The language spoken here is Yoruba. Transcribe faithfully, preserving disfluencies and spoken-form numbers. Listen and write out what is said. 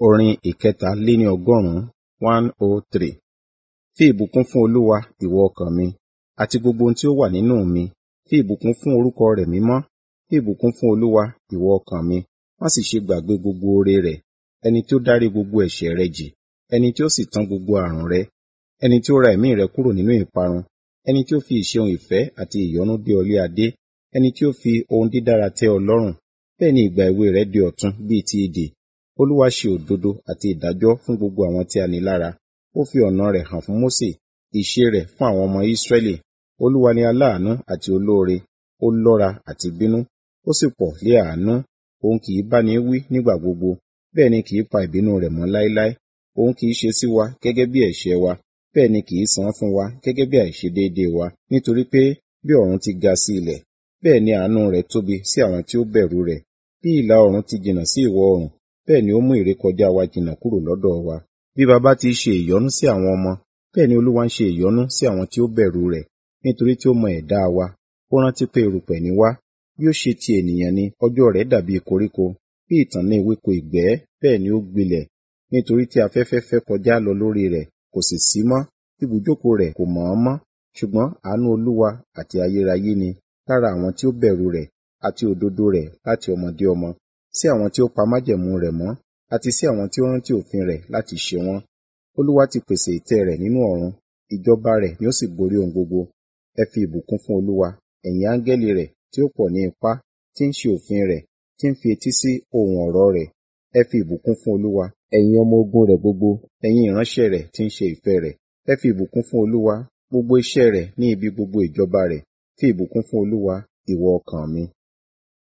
Orin ìkẹtàléní ọgọ́rùn-ún one oh three. Fi ìbùkún fún Olúwa, ìwọ ọkàn mi, àti gbogbo ohun tí ó wà nínú mi. Fi ìbùkún fún orúkọ rẹ̀ mímọ́. Fi ìbùkún fún Olúwa, ìwọ ọkàn mi. Má sì ṣe gbàgbé gbogbo oore rẹ̀, ẹni tí ó dárí gbogbo ẹ̀ṣẹ̀ rẹ jì, ẹni tí ó sì tán gbogbo ààrùn rẹ, ẹni tí ó ra ẹ̀mí rẹ kúrò nínú ìparun, ẹni tí ó fi ìṣeun ìfẹ́ àti ìyọ́nú dé ọ lé adé, ẹni tí ó fi ohun dídára tẹ́ ọ lọ́rùn. Bẹ́ẹ̀ ni ìgbà èwe rẹ di ọ̀tun bíi ti idì. Olúwa ṣe òdodo àti ìdájọ́ fún gbogbo àwọn tí a ní lára. Ó fi ọ̀nà rẹ̀ hàn fún Mósè, ìṣe rẹ̀ fún àwọn ọmọ Ísírẹ́lì. Olúwa ni aláàánú àti olóore, ó lọ́ra àti bínú, ó sì pọ̀ lé àánú. Òun kì í bá ni wí nígbà gbogbo, bẹ́ẹ̀ ni kì í pa ìbínú rẹ̀ mọ́ láéláé. Òun kì í ṣe sí wa gẹ́gẹ́ bí ẹ̀ṣẹ̀ wa, bẹ́ẹ̀ ni kì í san fún wa gẹ́gẹ́ bí àìṣedéédéé wa. Nítorí pé bí ọ̀run ti ga sí ilẹ̀, bẹ́ẹ̀ ni àánú rẹ̀ tóbi sí àwọn tí ó bẹ̀rù rẹ̀. Bí ìlà oòrùn ti jìnnà sí ìwọ̀ oòrùn, bẹ́ẹ̀ ni ó mú ìrékọjá wa jìnnà kúrò lọ́dọ̀ wa. Bí baba ti ṣe ìyọ́nú sí àwọn ọmọ, bẹ́ẹ̀ ni Olúwa ń ṣe ìyọ́nú sí àwọn tí ó bẹ̀rù rẹ̀. Nítorí tí ó mọ ẹ̀dá wa, ó rántí pé erùpẹ̀ ni wá. Bí ó ṣe ti ènìyàn ni, ọjọ́ rẹ̀ dàbí koríko, bí ìtànná ewéko ìgbẹ́, bẹ́ẹ̀ ni ó gbilẹ̀. Nítorí tí afẹ́fẹ́ fẹ́ kọjá lọ lórí rẹ̀, kò sì sí mọ́, ibùjókòó rẹ̀ kò mọ̀ ọ́n mọ́. Ṣùgbọ́n àánú Olúwa àti ayérayé ni lára àwọn tí ó bẹ̀rù rẹ̀, àti òdodo rẹ̀ láti ọmọdé ọmọ, sí àwọn tí ó pa májẹ̀mú rẹ̀ mọ́, àti sí àwọn tí ó rántí òfin rẹ̀ láti ṣe wọ́n. Olúwa ti pèsè ìtẹ́ rẹ̀ nínú ọ̀run, ìjọba rẹ̀ ni ó sì borí ohun gbogbo. Ẹ fi ìbùkún fún Olúwa, ẹ̀yin áńgẹ́lì rẹ̀ tí ó pọ̀ ní ipá, tí ń ṣe òfin rẹ̀, tí ń fi etí sí ohùn ọ̀rọ̀ rẹ̀. Ẹ fi ìbùkún fún Olúwa, ẹ̀yin ọmọ ogun rẹ̀ gbogbo, ẹ̀yin ìránṣẹ́ rẹ̀ tí ń ṣe ìfẹ́ rẹ̀. Ẹ fi ìbùkún fún Olúwa, gbogbo iṣẹ́ rẹ̀ ní ibi gbogbo ìjọba rẹ̀. Fi ìbùkún fún Olúwa, ìwọ ọkàn mi.